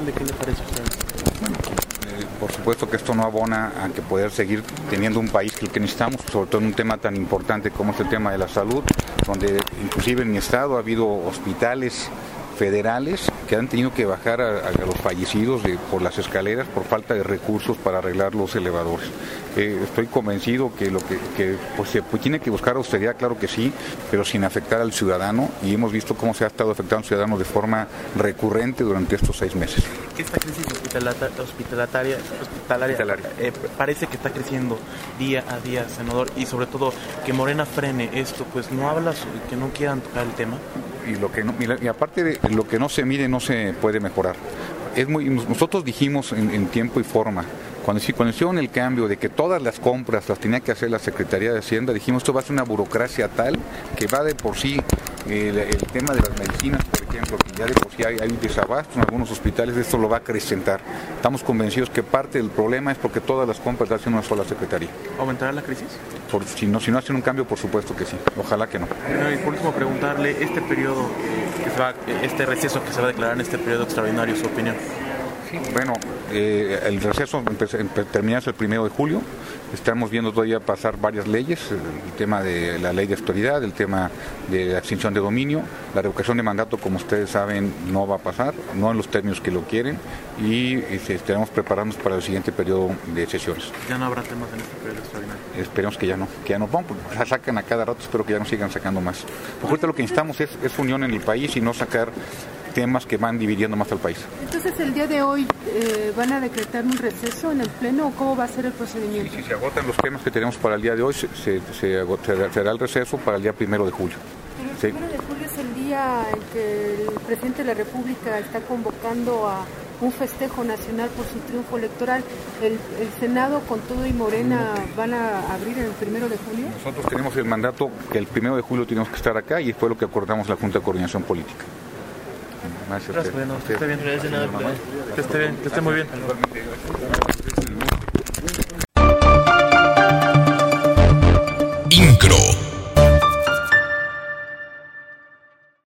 alcalde, ¿qué le parece a usted? Bueno, por supuesto que esto no abona a que poder seguir teniendo un país que necesitamos, sobre todo en un tema tan importante como es el tema de la salud, donde inclusive en mi estado ha habido hospitales federales que han tenido que bajar a los fallecidos por las escaleras por falta de recursos para arreglar los elevadores. Estoy convencido que lo que se tiene que buscar austeridad, claro que sí, pero sin afectar al ciudadano, y hemos visto cómo se ha estado afectando al ciudadano de forma recurrente durante estos 6 meses. Esta crisis hospitalaria parece que está creciendo día a día, senador, y sobre todo que Morena frene esto, pues no habla sobre que no quieran tocar el tema. Y aparte de lo que no se mide no se puede mejorar. Nosotros dijimos en tiempo y forma, cuando hicieron el cambio de que todas las compras las tenía que hacer la Secretaría de Hacienda, dijimos esto va a ser una burocracia tal que va de por sí el tema de las medicinas, por ejemplo, que ya de por sí hay desabasto en algunos hospitales, esto lo va a acrecentar. Estamos convencidos que parte del problema es porque todas las compras las hace una sola Secretaría. ¿Aumentará la crisis? Si no hacen un cambio, por supuesto que sí. Ojalá que no. Y por último, preguntarle, este receso que se va a declarar en este periodo extraordinario, su opinión. Sí, bueno, el receso termina el 1 de julio. Estamos viendo todavía pasar varias leyes, el tema de la ley de autoridad, el tema de la extinción de dominio, la revocación de mandato, como ustedes saben, no va a pasar, no en los términos que lo quieren, y estaremos preparándonos para el siguiente periodo de sesiones. ¿Ya no habrá temas en este periodo extraordinario? Esperemos que ya no. Bueno, porque la sacan a cada rato, espero que ya no sigan sacando más. Porque ahorita lo que necesitamos es unión en el país y no sacar temas que van dividiendo más al país. Entonces, el día de hoy, ¿van a decretar un receso en el Pleno o cómo va a ser el procedimiento? Si se agotan los temas que tenemos para el día de hoy, será el receso para el día 1 de julio. Pero el 1 de julio es el día en que el presidente de la República está convocando a un festejo nacional por su triunfo electoral. ¿El Senado con todo y Morena van a abrir el 1 de julio? Nosotros tenemos el mandato que el 1 de julio tenemos que estar acá y fue lo que acordamos la Junta de Coordinación Política. Gracias, que esté bien, que esté muy bien.